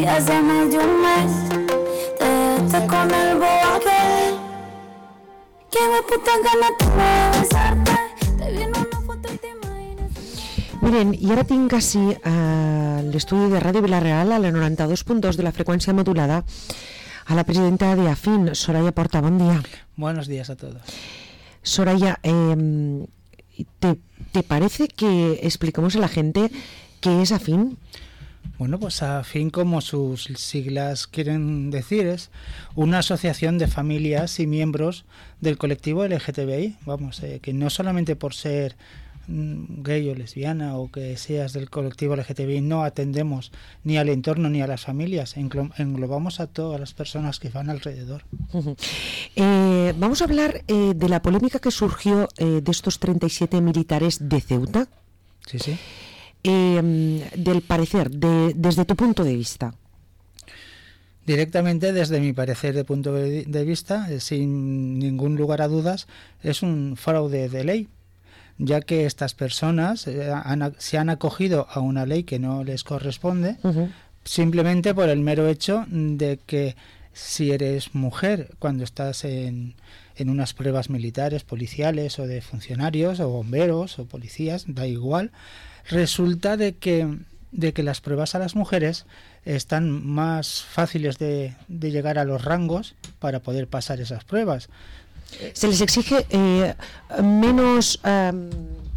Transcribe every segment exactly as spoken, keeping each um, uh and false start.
y hace más de un mes te dejaste con el bobo aquel. Que me puta ganas tengo de besarte. Te vi en una foto y te imaginas. Miren, i ara tinc així a l'estudi de Ràdio Vila-real, a la noranta-dos punt dos de la freqüència modulada, a la presidenta de AFIN, Soraya Porta. Bon dia. Buenos días a todos. Soraya, eh, ¿te, ¿te parece que expliquemos a la gente qué es AFIN? Bueno, pues AFIN, como sus siglas quieren decir, es una asociación de familias y miembros del colectivo L G T B I. Vamos, eh, que no solamente por ser mm, gay o lesbiana o que seas del colectivo L G T B I no atendemos ni al entorno ni a las familias, englo- englobamos a todas las personas que van alrededor. Uh-huh. Eh, vamos a hablar eh, de la polémica que surgió eh, de estos treinta y siete militares de Ceuta. Sí, sí. Eh, del parecer, de, desde tu punto de vista. Directamente, desde mi parecer de punto de, de vista, eh, sin ningún lugar a dudas, es un fraude de ley, ya que estas personas eh, han, se han acogido a una ley que no les corresponde, uh-huh. simplemente por el mero hecho de que si eres mujer cuando estás en, en unas pruebas militares, policiales o de funcionarios o bomberos o policías, da igual, resulta de que, de que las pruebas a las mujeres están más fáciles de, de llegar a los rangos para poder pasar esas pruebas. Se les exige eh, menos, um,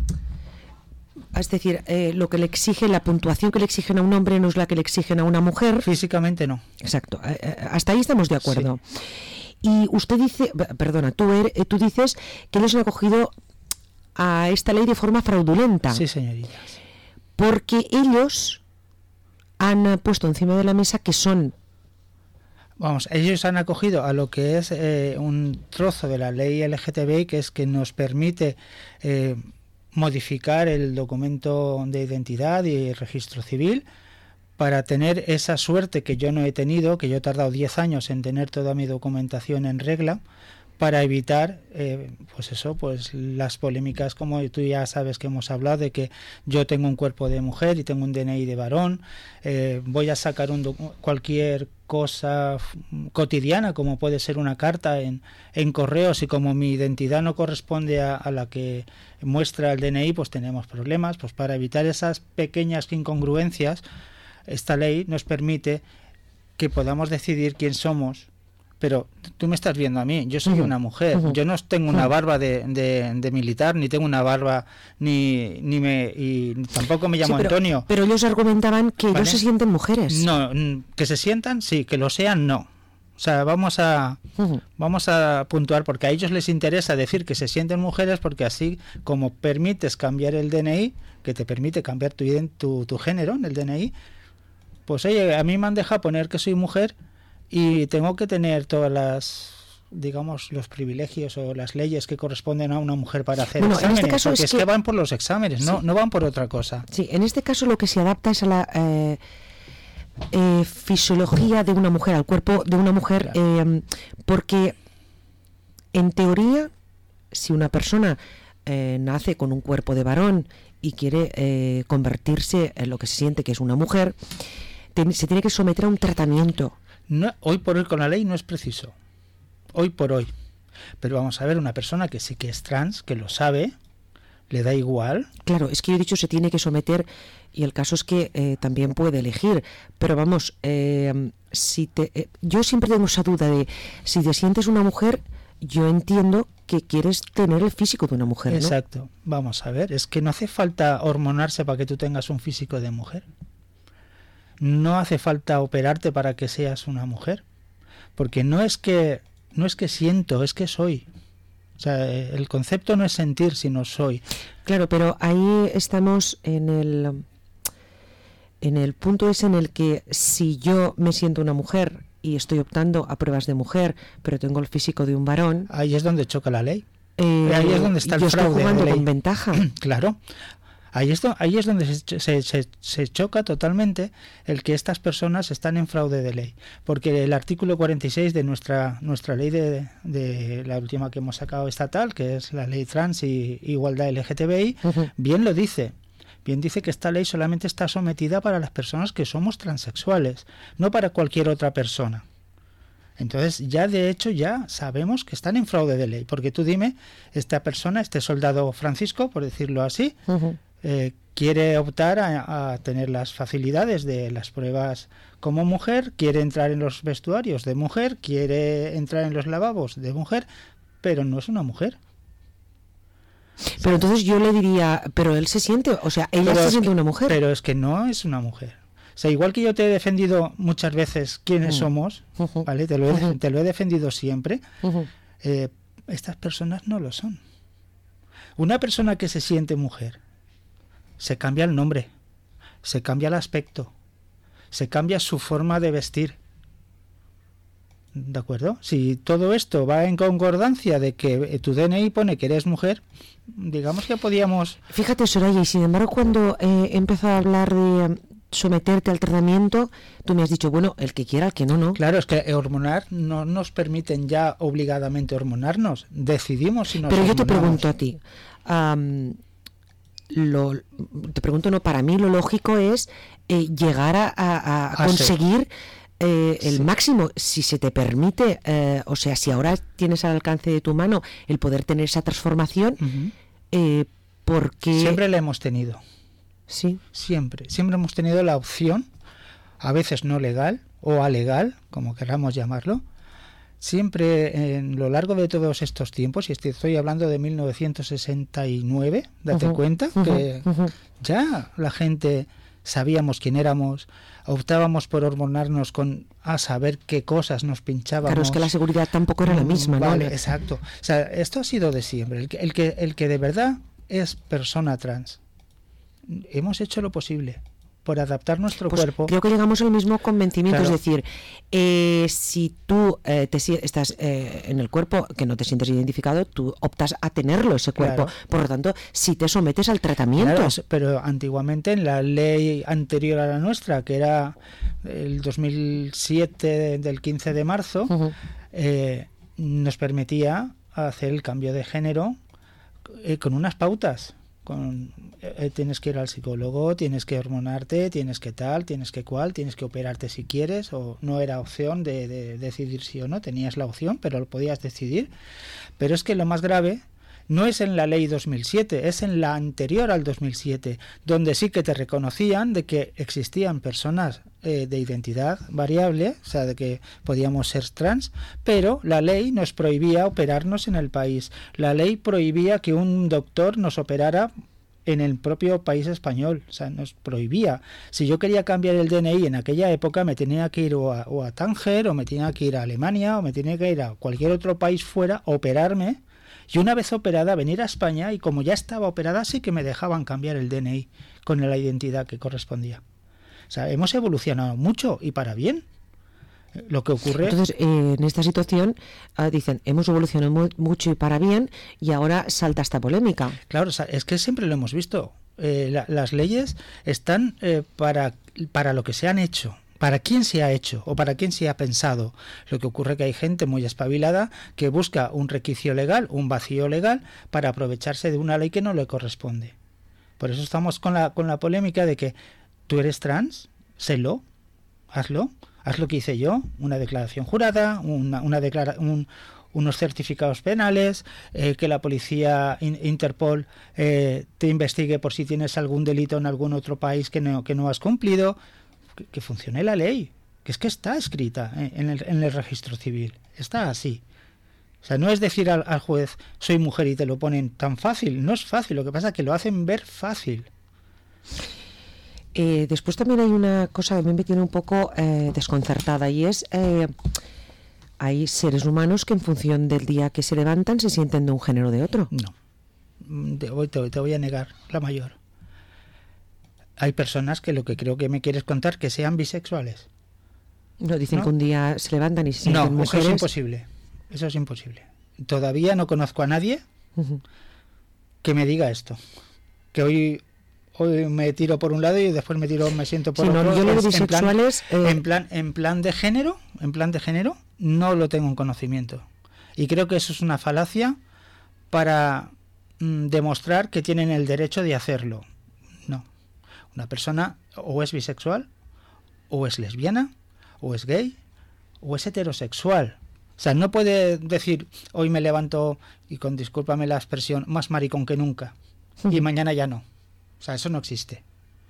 es decir, eh, lo que le exige, la puntuación que le exigen a un hombre no es la que le exigen a una mujer. Físicamente no. Exacto, eh, hasta ahí estamos de acuerdo. Sí. Y usted dice, perdona, tú, er, tú dices que ellos han acogido a esta ley de forma fraudulenta. Sí, señoritas. Porque ellos han puesto encima de la mesa que son... Vamos, ellos han acogido a lo que es eh, un trozo de la ley L G T B I, que es que nos permite eh, modificar el documento de identidad y el registro civil para tener esa suerte que yo no he tenido, que yo he tardado diez años en tener toda mi documentación en regla, para evitar, eh, pues eso, pues las polémicas, como tú ya sabes que hemos hablado, de que yo tengo un cuerpo de mujer y tengo un D N I de varón, eh, voy a sacar un doc- cualquier cosa f- cotidiana, como puede ser una carta en, en correos, y como mi identidad no corresponde a, a la que muestra el D N I, pues tenemos problemas. Pues para evitar esas pequeñas incongruencias, esta ley nos permite que podamos decidir quién somos. Pero tú me estás viendo a mí, yo soy uh-huh. una mujer, uh-huh. yo no tengo una barba de, de, de militar, ni tengo una barba, ni, ni me y tampoco me llamo sí, pero, Antonio. Pero ellos argumentaban que ¿Vale? ellos se sienten mujeres. No, que se sientan, sí, que lo sean, no. O sea, vamos a uh-huh. vamos a puntuar, porque a ellos les interesa decir que se sienten mujeres, porque así como permites cambiar el D N I, que te permite cambiar tu, tu, tu género en el D N I, pues oye, a mí me han dejado poner que soy mujer y tengo que tener todas las, digamos, los privilegios o las leyes que corresponden a una mujer para hacer bueno, exámenes, en este caso porque es es que, que van por los exámenes, no, sí. no van por otra cosa. Sí, en este caso lo que se adapta es a la eh, eh, fisiología de una mujer, al cuerpo de una mujer, claro. eh, porque en teoría, si una persona eh, nace con un cuerpo de varón y quiere eh, convertirse en lo que se siente que es una mujer, te, se tiene que someter a un tratamiento. No, hoy por hoy con la ley no es preciso, hoy por hoy, pero vamos a ver, una persona que sí que es trans, que lo sabe, le da igual. Claro, es que yo he dicho se tiene que someter, y el caso es que eh, también puede elegir, pero vamos, eh, si te, eh, yo siempre tengo esa duda de si te sientes una mujer, yo entiendo que quieres tener el físico de una mujer, ¿no? Exacto, vamos a ver, es que no hace falta hormonarse para que tú tengas un físico de mujer. No hace falta operarte para que seas una mujer, porque no es que no es que siento, es que soy. O sea, el concepto no es sentir, sino soy. Claro, pero ahí estamos en el en el punto ese en el que si yo me siento una mujer y estoy optando a pruebas de mujer, pero tengo el físico de un varón, ahí es donde choca la ley. Eh, ahí es donde está el yo fraude. Estoy jugando de ley. Con ventaja. Claro. Ahí es, do, ahí es donde se, se, se, se choca totalmente el que estas personas están en fraude de ley, porque el artículo cuarenta y seis de nuestra nuestra ley de, de la última que hemos sacado estatal, que es la ley trans y igualdad L G T B I, uh-huh. bien lo dice, bien dice que esta ley solamente está sometida para las personas que somos transexuales, no para cualquier otra persona. Entonces ya de hecho ya sabemos que están en fraude de ley, porque tú dime, esta persona, este soldado Francisco, por decirlo así, uh-huh. eh, quiere optar a, a tener las facilidades de las pruebas como mujer, quiere entrar en los vestuarios de mujer, quiere entrar en los lavabos de mujer, pero no es una mujer. Pero entonces yo le diría, pero él se siente, o sea, ella pero se siente que, una mujer. Pero es que no es una mujer. O sea, igual que yo te he defendido muchas veces quiénes uh-huh. somos, uh-huh. ¿vale? Te lo he, uh-huh. te lo he defendido siempre. Uh-huh. Eh, estas personas no lo son. Una persona que se siente mujer, se cambia el nombre, se cambia el aspecto, se cambia su forma de vestir. ¿De acuerdo? Si todo esto va en concordancia de que tu D N I pone que eres mujer, digamos que podíamos... Fíjate, Soraya, y sin embargo cuando eh, he empezado a hablar de someterte al tratamiento, tú me has dicho, bueno, el que quiera, el que no, no. Claro, es que hormonar no nos permiten ya obligadamente hormonarnos, decidimos si nos Pero hormonamos. Yo te pregunto a ti, um, lo, te pregunto, no, para mí lo lógico es eh, llegar a, a, a conseguir... Eh, el sí. máximo, si se te permite, eh, o sea, si ahora tienes al alcance de tu mano el poder tener esa transformación, uh-huh. eh, porque... Siempre la hemos tenido. Sí. Siempre. Siempre hemos tenido la opción, a veces no legal o alegal, como queramos llamarlo, siempre en lo largo de todos estos tiempos, y estoy hablando de mil novecientos sesenta y nueve, date uh-huh. cuenta uh-huh. que uh-huh. ya la gente... sabíamos quién éramos, optábamos por hormonarnos con a saber qué cosas nos pinchábamos. Claro, es que la seguridad tampoco era la misma, vale, ¿no? Exacto. O sea, esto ha sido de siempre. El que, el que, el que de verdad es persona trans, hemos hecho lo posible por adaptar nuestro pues cuerpo. Creo que llegamos al mismo convencimiento, claro. Es decir, eh, si tú eh, te estás eh, en el cuerpo que no te sientes identificado, tú optas a tenerlo ese cuerpo. Claro. Por lo tanto, si te sometes al tratamiento. Claro, pero antiguamente en la ley anterior a la nuestra, que era el dos mil siete del quince de marzo, uh-huh. eh, nos permitía hacer el cambio de género eh, con unas pautas. Con, eh, tienes que ir al psicólogo, tienes que hormonarte, tienes que tal, tienes que cual, tienes que operarte si quieres, o no era opción de, de decidir sí o no, tenías la opción, pero lo podías decidir. Pero es que lo más grave no es en la ley dos mil siete, es en la anterior al dos mil siete, donde sí que te reconocían de que existían personas eh, de identidad variable, o sea, de que podíamos ser trans, pero la ley nos prohibía operarnos en el país. La ley prohibía que un doctor nos operara en el propio país español, o sea, nos prohibía. Si yo quería cambiar el D N I en aquella época, me tenía que ir o a, o a Tánger, o me tenía que ir a Alemania, o me tenía que ir a cualquier otro país fuera, a operarme. Y una vez operada, venir a España, y como ya estaba operada, sí que me dejaban cambiar el D N I con la identidad que correspondía. O sea, hemos evolucionado mucho y para bien. Lo que ocurre... Entonces, eh, en esta situación, uh, dicen, hemos evolucionado mu- mucho y para bien, y ahora salta esta polémica. Claro, es que siempre lo hemos visto. Eh, la, las leyes están eh, para, para lo que se han hecho. ¿Para quién se ha hecho o para quién se ha pensado? Lo que ocurre es que hay gente muy espabilada que busca un requicio legal, un vacío legal, para aprovecharse de una ley que no le corresponde. Por eso estamos con la, con la polémica de que tú eres trans, sélo, hazlo, haz lo que hice yo, una declaración jurada, una, una declara, un, unos certificados penales, eh, que la policía in, Interpol eh, te investigue por si tienes algún delito en algún otro país que no, que no has cumplido. Que funcione la ley, que es que está escrita en el, en el registro civil, está así. O sea, no es decir al, al juez, soy mujer y te lo ponen tan fácil, no es fácil, lo que pasa es que lo hacen ver fácil. Eh, después también hay una cosa que me tiene un poco eh, desconcertada, y es, eh, hay seres humanos que en función del día que se levantan se sienten de un género o de otro. No, te voy, te, te voy a negar, la mayor. Hay personas que lo que creo que me quieres contar que sean bisexuales. No, dicen ¿no? que un día se levantan y se sienten no, mujeres. No, eso es imposible. Eso es imposible. Todavía no conozco a nadie uh-huh. que me diga esto. Que hoy hoy me tiro por un lado y después me tiro me siento por sí, otro. No, yo lo de bisexuales, en plan, eh... en plan en plan de género, en plan de género no lo tengo en conocimiento. Y creo que eso es una falacia para mm, demostrar que tienen el derecho de hacerlo. No. Una persona o es bisexual, o es lesbiana, o es gay, o es heterosexual. O sea, no puede decir, hoy me levanto, y con discúlpame la expresión, más maricón que nunca, y mañana ya no. O sea, eso no existe.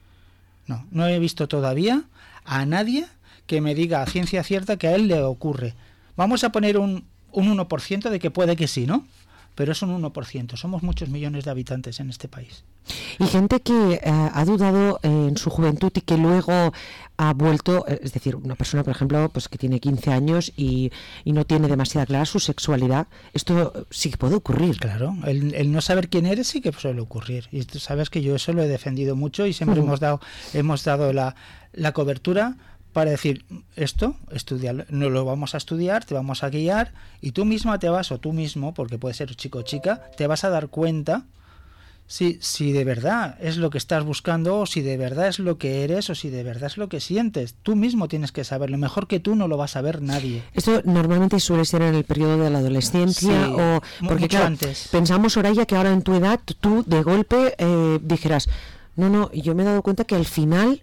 No, no he visto todavía a nadie que me diga a ciencia cierta que a él le ocurre. Vamos a poner un, un uno por ciento de que puede que sí, ¿no? Pero es un uno por ciento. Somos muchos millones de habitantes en este país. Y gente que eh, ha dudado eh, en su juventud y que luego ha vuelto, es decir, una persona, por ejemplo, pues que tiene quince años y, y no tiene demasiada clara su sexualidad. Esto sí que puede ocurrir. Claro, el, el no saber quién eres sí que suele ocurrir. Y tú sabes que yo eso lo he defendido mucho y siempre uh-huh. hemos dado hemos dado la, la cobertura para decir, esto, estudiarlo, no lo vamos a estudiar, te vamos a guiar y tú misma te vas, o tú mismo, porque puede ser chico o chica, te vas a dar cuenta si, si de verdad es lo que estás buscando, o si de verdad es lo que eres, o si de verdad es lo que sientes. Tú mismo tienes que saberlo, mejor que tú no lo va a saber nadie. Esto normalmente suele ser en el periodo de la adolescencia, sí, o porque mucho claro, antes. Pensamos, Soraya, que ahora en tu edad tú de golpe eh, dijeras, no, no, yo me he dado cuenta que al final...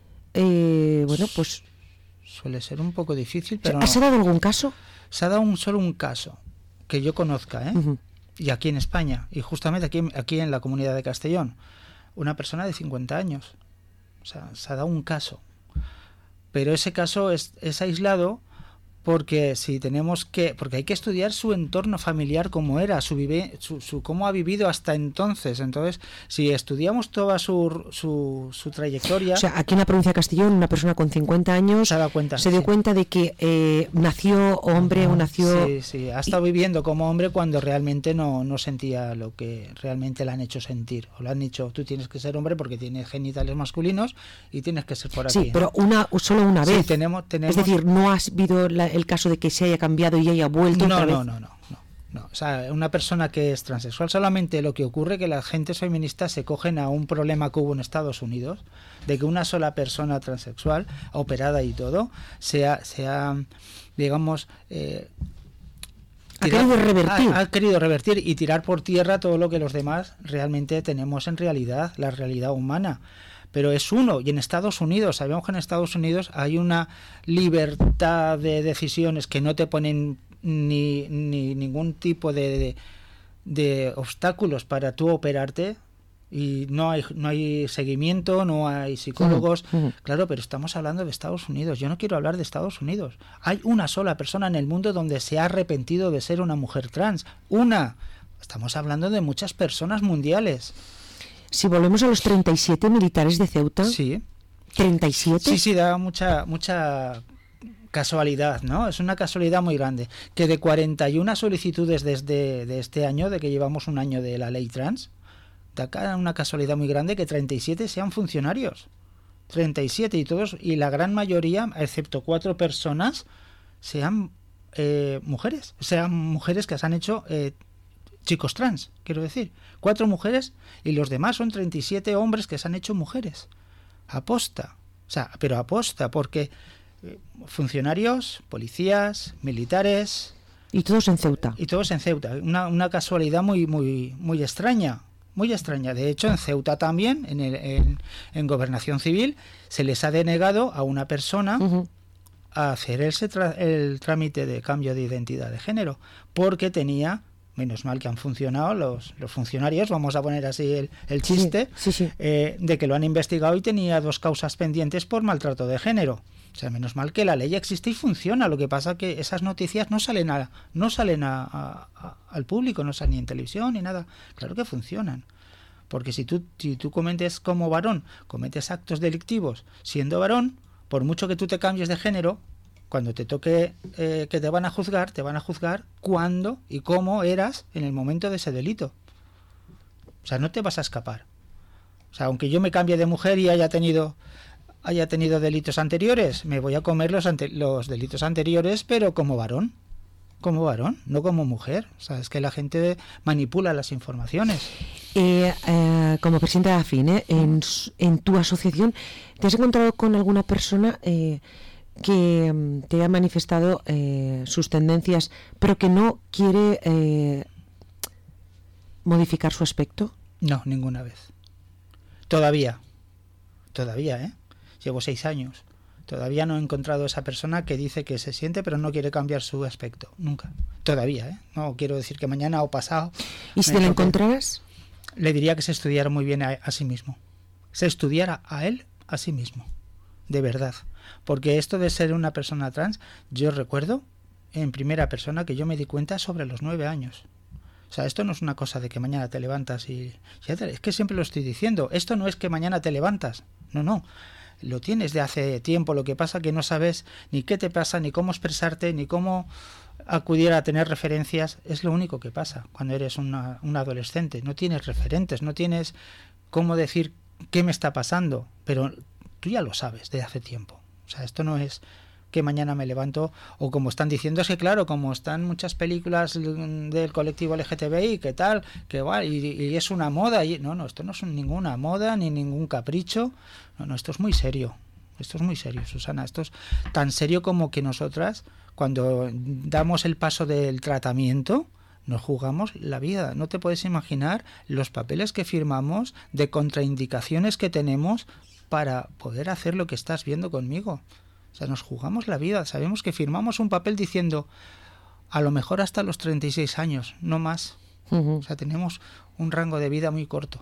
Eh, bueno, pues suele ser un poco difícil, pero ¿has no. dado algún caso? Se ha dado un solo un caso que yo conozca, ¿eh? Uh-huh. Y aquí en España, y justamente aquí, aquí en la comunidad de Castellón, una persona de cincuenta años. O sea, se ha dado un caso. Pero ese caso es, es aislado porque si tenemos que, porque hay que estudiar su entorno familiar, cómo era, su vive, su, su cómo ha vivido hasta entonces. Entonces, si estudiamos toda su, su, su trayectoria... O sea, aquí en la provincia de Castellón, una persona con cincuenta años se, da cuenta, se dio sí. cuenta de que eh, nació hombre uh-huh. o nació... Sí, sí, ha estado y... viviendo como hombre cuando realmente no, no sentía lo que realmente le han hecho sentir. O le han dicho, tú tienes que ser hombre porque tienes genitales masculinos y tienes que ser por aquí. Sí, ¿no? pero una solo una vez. Sí, tenemos, tenemos... Es decir, no has visto la, el caso de que se haya cambiado y haya vuelto no, otra vez. No, no, no, no, no. O sea, una persona que es transexual, solamente lo que ocurre es que las gentes feministas se cogen a un problema que hubo en Estados Unidos, de que una sola persona transexual, operada y todo, sea, sea digamos... Eh, ha tirar, querido revertir. Ha, ha querido revertir y tirar por tierra todo lo que los demás realmente tenemos en realidad, la realidad humana. Pero es uno, y en Estados Unidos, sabemos que en Estados Unidos hay una libertad de decisiones que no te ponen ni, ni ningún tipo de, de, de obstáculos para tú operarte, y no hay no hay seguimiento, no hay psicólogos, uh-huh, uh-huh. Claro, pero estamos hablando de Estados Unidos. Yo no quiero hablar de Estados Unidos. Hay una sola persona en el mundo donde se ha arrepentido de ser una mujer trans. Una. Estamos hablando de muchas personas mundiales. Si volvemos a los treinta y siete militares de Ceuta. Sí. ¿treinta y siete? Sí, sí, da mucha mucha casualidad, ¿no? Es una casualidad muy grande. Que de cuarenta y una solicitudes desde de este año, de que llevamos un año de la ley trans, da una casualidad muy grande que treinta y siete sean funcionarios. treinta y siete y todos, y la gran mayoría, excepto cuatro personas, sean eh, mujeres. Sean mujeres que se han hecho... Eh, chicos trans, quiero decir, cuatro mujeres y los demás son treinta y siete hombres que se han hecho mujeres, aposta, o sea, pero aposta, porque eh, funcionarios, policías, militares... Y todos en Ceuta. Y todos en Ceuta, una, una casualidad muy, muy, muy extraña, muy extraña. De hecho, en Ceuta también, en, el, en, en Gobernación Civil, se les ha denegado a una persona... Uh-huh. a hacer ese tra- el trámite de cambio de identidad de género, porque tenía... Menos mal que han funcionado los, los funcionarios, vamos a poner así el, el chiste, sí, sí, sí. Eh, de que lo han investigado y tenía dos causas pendientes por maltrato de género. O sea, menos mal que la ley existe y funciona. Lo que pasa es que esas noticias no salen a, no salen a, a, a, al público, no salen ni en televisión ni nada. Claro que funcionan. Porque si tú, si tú cometes como varón, cometes actos delictivos siendo varón, por mucho que tú te cambies de género, cuando te toque eh, que te van a juzgar, te van a juzgar cuándo y cómo eras en el momento de ese delito. O sea, no te vas a escapar. O sea, aunque yo me cambie de mujer y haya tenido haya tenido delitos anteriores, me voy a comer los, ante, los delitos anteriores, pero como varón. Como varón, no como mujer. O sea, es que la gente manipula las informaciones. Eh, eh, como presidenta de AFIN, en, en tu asociación, ¿te has encontrado con alguna persona... Eh, que te haya manifestado eh, sus tendencias, pero que no quiere eh, modificar su aspecto? No, ninguna vez. Todavía. todavía, ¿eh? Llevo seis años. Todavía no he encontrado esa persona que dice que se siente pero no quiere cambiar su aspecto. Nunca. Todavía, ¿eh? No quiero decir que mañana o pasado... ¿Y si te la encontraras? Le diría que se estudiara muy bien a, a sí mismo. Se estudiara a él a sí mismo. De verdad. Porque esto de ser una persona trans, yo recuerdo en primera persona que yo me di cuenta sobre los nueve años. O sea, esto no es una cosa de que mañana te levantas y... Ya te, es que siempre lo estoy diciendo. Esto no es que mañana te levantas. No, no. Lo tienes de hace tiempo. Lo que pasa que no sabes ni qué te pasa, ni cómo expresarte, ni cómo acudir a tener referencias. Es lo único que pasa cuando eres una, un adolescente. No tienes referentes, no tienes cómo decir qué me está pasando. Pero tú ya lo sabes de hace tiempo. O sea, esto no es que mañana me levanto, o como están diciendo, es que claro, como están muchas películas del colectivo L G T B I, que tal, que va, y, y es una moda, y no, no, esto no es ninguna moda, ni ningún capricho, no, no, esto es muy serio, esto es muy serio, Susana, esto es tan serio como que nosotras, cuando damos el paso del tratamiento, nos jugamos la vida. No te puedes imaginar los papeles que firmamos, de contraindicaciones que tenemos para poder hacer lo que estás viendo conmigo. O sea, nos jugamos la vida. Sabemos que firmamos un papel diciendo a lo mejor hasta los treinta y seis años, no más. Uh-huh. O sea, tenemos un rango de vida muy corto.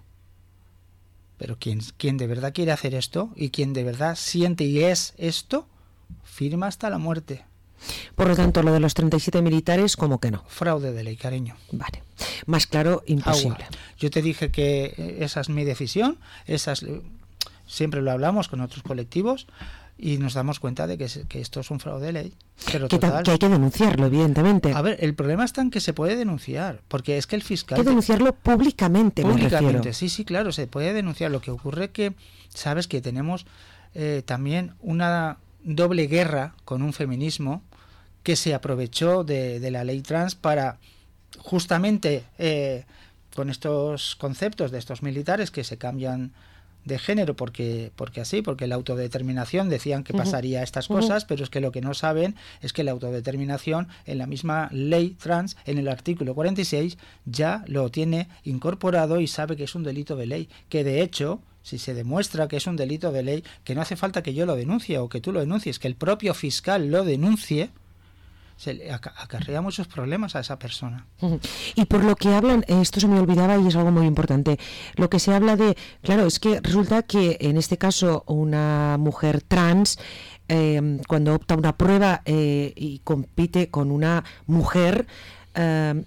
Pero quien, quien de verdad quiere hacer esto y quien de verdad siente y es esto, firma hasta la muerte. Por lo tanto, lo de los treinta y siete militares, ¿cómo que no? Fraude de ley, cariño. Vale. Más claro, imposible. Agua. Yo te dije que esa es mi decisión, esa es, siempre lo hablamos con otros colectivos, y nos damos cuenta de que, que esto es un fraude de ley. Pero que, total, que hay que denunciarlo, evidentemente. A ver, el problema está en que se puede denunciar, porque es que el fiscal... Hay que denunciarlo públicamente, Públicamente, me refiero. sí, sí, claro, se puede denunciar. Lo que ocurre que, sabes que tenemos eh, también una doble guerra con un feminismo que se aprovechó de, de la ley trans para justamente eh, con estos conceptos de estos militares que se cambian de género porque porque así, porque la autodeterminación decían que pasaría estas cosas, uh-huh. pero es que lo que no saben es que la autodeterminación en la misma ley trans, en el artículo cuarenta y seis, ya lo tiene incorporado y sabe que es un delito de ley, que de hecho, si se demuestra que es un delito de ley, que no hace falta que yo lo denuncie o que tú lo denuncies, que el propio fiscal lo denuncie, se le acarrea muchos problemas a esa persona. Y por lo que hablan, esto se me olvidaba y es algo muy importante, lo que se habla de, claro, es que resulta que en este caso una mujer trans, eh, cuando opta una prueba eh, y compite con una mujer, eh,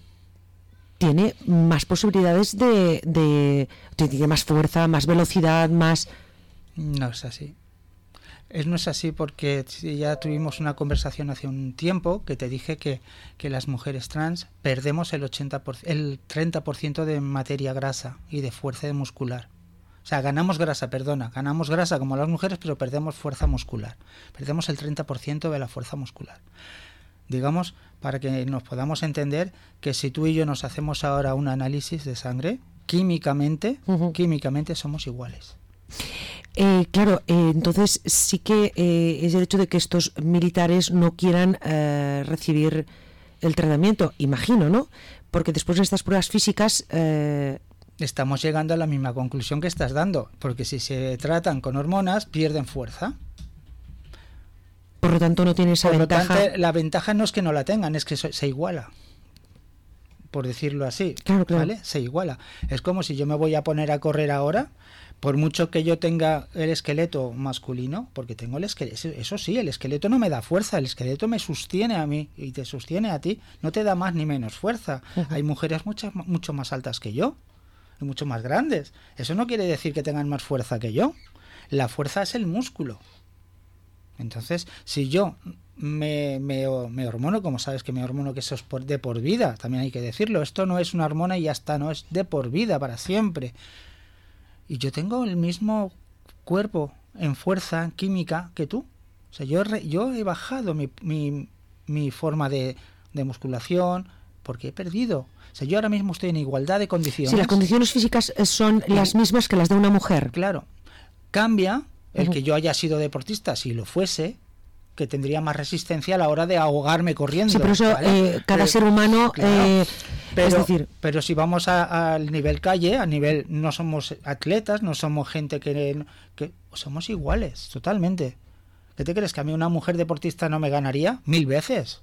tiene más posibilidades de, de, de, tiene más fuerza, más velocidad, más... No es así. Es, no es así porque ya tuvimos una conversación hace un tiempo que te dije que, que las mujeres trans perdemos el, ochenta por ciento, el treinta por ciento de materia grasa y de fuerza muscular. O sea, ganamos grasa, perdona, ganamos grasa como las mujeres, pero perdemos fuerza muscular. Perdemos el treinta por ciento de la fuerza muscular. Digamos, para que nos podamos entender que si tú y yo nos hacemos ahora un análisis de sangre, químicamente, uh-huh. químicamente somos iguales. Eh, claro, eh, entonces sí que eh, es el hecho de que estos militares no quieran eh, recibir el tratamiento, imagino, ¿no? Porque después de estas pruebas físicas... Eh... Estamos llegando a la misma conclusión que estás dando, porque si se tratan con hormonas, pierden fuerza. Por lo tanto, no tiene esa Por ventaja... Lo tanto, la ventaja no es que no la tengan, es que se, se iguala. Por decirlo así, claro, claro. ¿vale? Se iguala. Es como si yo me voy a poner a correr ahora, por mucho que yo tenga el esqueleto masculino, porque tengo el esqueleto, eso sí, el esqueleto no me da fuerza, el esqueleto me sostiene a mí y te sostiene a ti, no te da más ni menos fuerza. Uh-huh. Hay mujeres muchas, mucho más altas que yo y mucho más grandes. Eso no quiere decir que tengan más fuerza que yo. La fuerza es el músculo. Entonces, si yo me, me, me hormono, como sabes que me hormono, que eso es por, de por vida, también hay que decirlo, esto no es una hormona y ya está, no, es de por vida, para siempre. Y yo tengo el mismo cuerpo en fuerza química que tú. O sea, yo, re, yo he bajado mi, mi, mi forma de, de musculación porque he perdido. O sea, yo ahora mismo estoy en igualdad de condiciones. Si las condiciones físicas son y, las mismas que las de una mujer. Claro. Cambia el uh-huh. que yo haya sido deportista, si lo fuese, que tendría más resistencia a la hora de ahogarme corriendo. Sí, pero eso, ¿vale? eh, cada pero, ser humano... Claro. Eh, Pero, es decir, pero si vamos a- al nivel calle, a nivel no somos atletas, no somos gente que, que somos iguales, totalmente. ¿Qué te crees? ¿Que a mí una mujer deportista no me ganaría? Mil veces.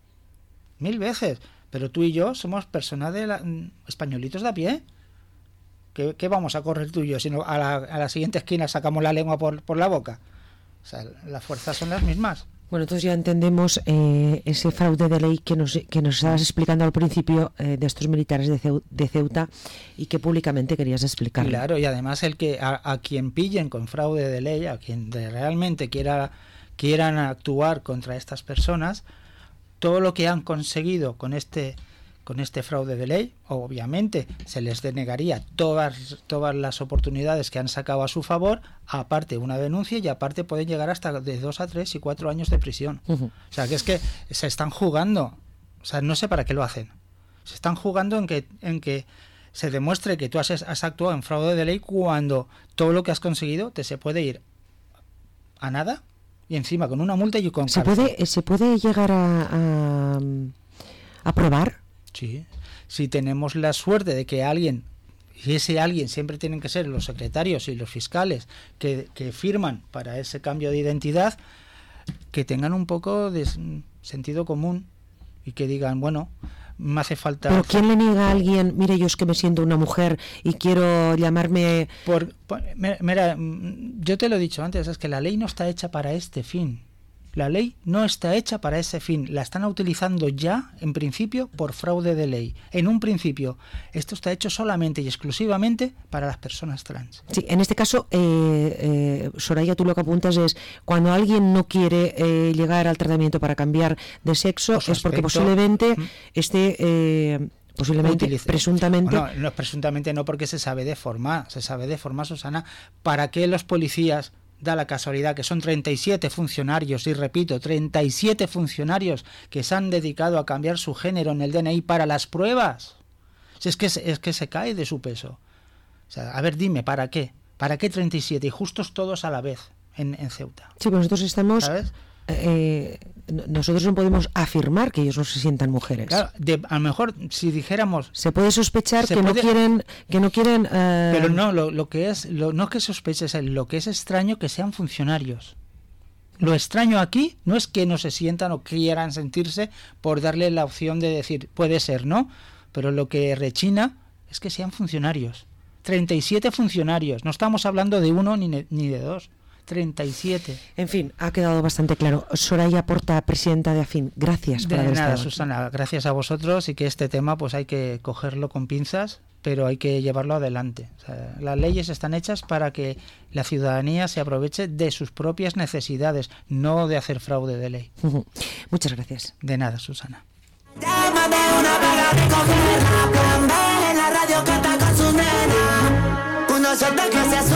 Mil veces. Pero tú y yo somos personas de la, españolitos de a pie. ¿Qué, qué vamos a correr tú y yo? Si no, a, la, a la siguiente esquina sacamos la lengua por, por la boca. O sea, las fuerzas son las mismas. bueno, entonces ya entendemos eh, ese fraude de ley que nos, que nos estabas explicando al principio eh, de estos militares de, Ceu- de Ceuta y que públicamente querías explicar. Claro, y además el que a, a quien pillen con fraude de ley, a quien de realmente quiera quieran actuar contra estas personas, todo lo que han conseguido con este con este fraude de ley, obviamente se les denegaría todas todas las oportunidades que han sacado a su favor, aparte una denuncia y aparte pueden llegar hasta de dos a tres y cuatro años de prisión. Ujú. O sea, que es que se están jugando, o sea, no sé para qué lo hacen. Se están jugando en que en que se demuestre que tú has, has actuado en fraude de ley cuando todo lo que has conseguido te se puede ir a nada y encima con una multa y con ¿Se cárcel. puede, ¿Se puede llegar a, a, a probar? Sí, si tenemos la suerte de que alguien, y ese alguien siempre tienen que ser los secretarios y los fiscales que, que firman para ese cambio de identidad, que tengan un poco de s- sentido común y que digan, bueno, me hace falta... Pero ¿quién le niega a alguien, mire, yo es que me siento una mujer y quiero llamarme... Por, por- mira, mira, mm, yo te lo he dicho antes, es que la ley no está hecha para este fin. La ley no está hecha para ese fin. La están utilizando ya, en principio, por fraude de ley. En un principio, esto está hecho solamente y exclusivamente para las personas trans. Sí, en este caso, eh, eh, Soraya, tú lo que apuntas es cuando alguien no quiere eh, llegar al tratamiento para cambiar de sexo, Por su es porque aspecto, posiblemente ¿m? esté, eh, posiblemente, Utilice. presuntamente... No, no, presuntamente no, porque se sabe de forma, se sabe de forma, Susana, para qué los policías, da la casualidad que son treinta y siete funcionarios, y repito, treinta y siete funcionarios que se han dedicado a cambiar su género en el D N I para las pruebas. Si es que, es que se cae de su peso. O sea, a ver, dime, ¿para qué? ¿Para qué treinta y siete? Y justos todos a la vez en, en Ceuta. Sí, pues nosotros estamos... ¿Sabes? eh, no- nosotros no podemos afirmar que ellos no se sientan mujeres. Claro, de, a lo mejor si dijéramos... Se puede sospechar Se que puede- no quieren... Que no quieren eh, Pero no, lo, lo que es, lo, no es que sospeches, lo que es extraño que sean funcionarios. Lo extraño aquí no es que no se sientan o quieran sentirse por darle la opción de decir, puede ser, ¿no? Pero lo que rechina es que sean funcionarios. treinta y siete funcionarios, no estamos hablando de uno ni, ne- ni de dos, treinta y siete. En fin, ha quedado bastante claro. Soraya Porta, presidenta de AFIN, gracias por De haber nada, estado aquí. Susana, gracias a vosotros, y que este tema pues hay que cogerlo con pinzas, pero hay que llevarlo adelante. O sea, las leyes están hechas para que la ciudadanía se aproveche de sus propias necesidades, no de hacer fraude de ley. Ujú. Muchas gracias. De nada, Susana. Llámame una vaga de cogerla, plan B en la radio canta con su nena. Uno suelta que se